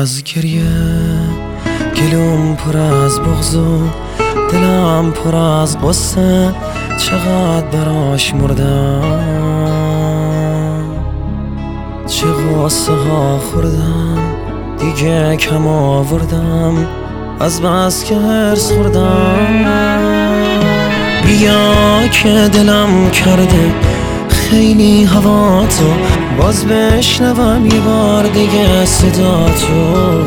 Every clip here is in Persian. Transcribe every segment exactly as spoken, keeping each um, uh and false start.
از گریه، گلوم پر از بغض و دلم پر از قصه، چقدر براش مردم، چه قصه ها خوردم، دیگه کم آوردم از بس که هرس خوردم. بیا که دلم کرده خیلی هوا تو، باز بشنوم یه بار دیگه صدا تو.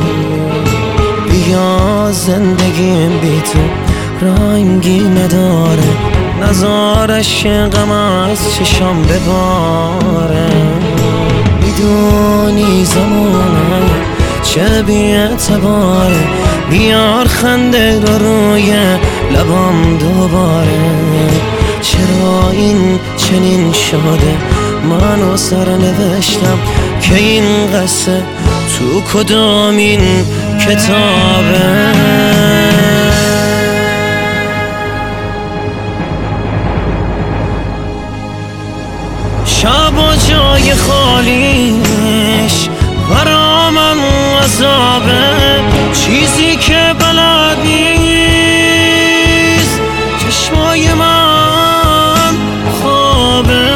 بیا زندگیم بی تو رنگی نداره، نزارش غم از چشم بباره. میدونی زمانه چه بی‌اعتباره، بیار خنده رو روی لبام دوباره. چرا این چنین شده، منو سر نوشتم که این قصه تو کدامین کتابه. شب و جای خالیش برامم عذابه، چیزی که بلد نیست چشمای من خوابه.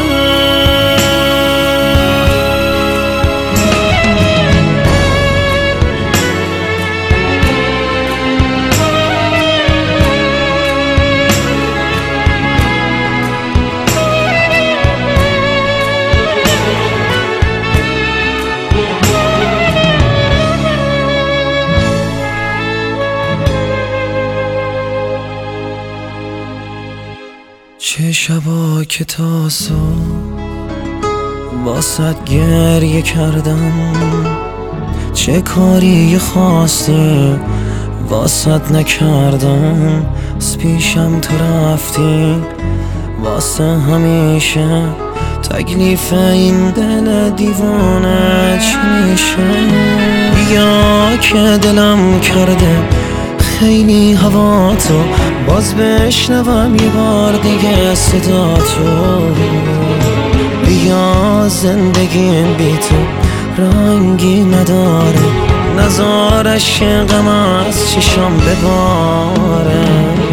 چه شبا که تا صبح واسد گریه کردم، چه کاری خواستی واسد نکردم. از پیشم تو رفتی واسه همیشه، تکلیف این دل دیوانه چی میشه؟ بیا که دلم کرده خیلی هوا تو، باز بشنوم یه بار دیگه صدا تو. بیا زندگیم بی تو رنگی نداره، نزارش غم از چشم بباره.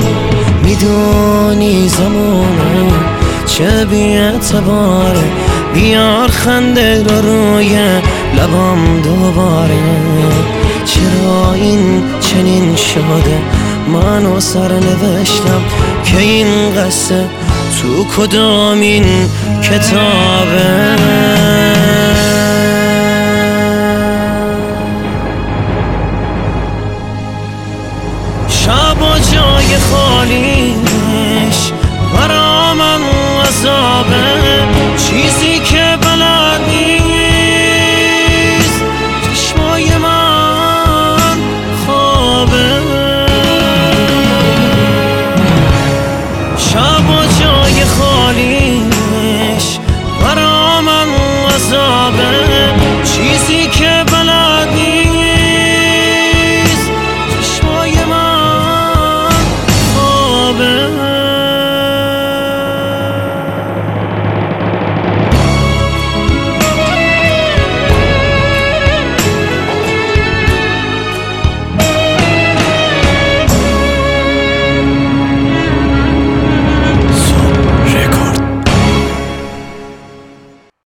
میدونی زمانه چه بی‌اعتباره، بیار خنده رو روی لبام دوباره. چرا این چنین شده، منو سر نوشتم که این قصه تو کدامین کتابه. شب و جای خواهد